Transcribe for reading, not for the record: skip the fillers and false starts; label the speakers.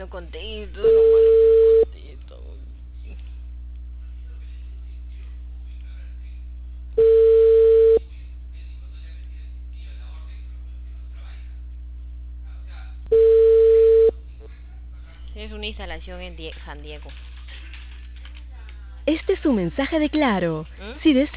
Speaker 1: no contesto, no contesto. Es una instalación en San Diego.
Speaker 2: Este es un mensaje de Claro.
Speaker 1: ¿Mm?
Speaker 2: Si deseas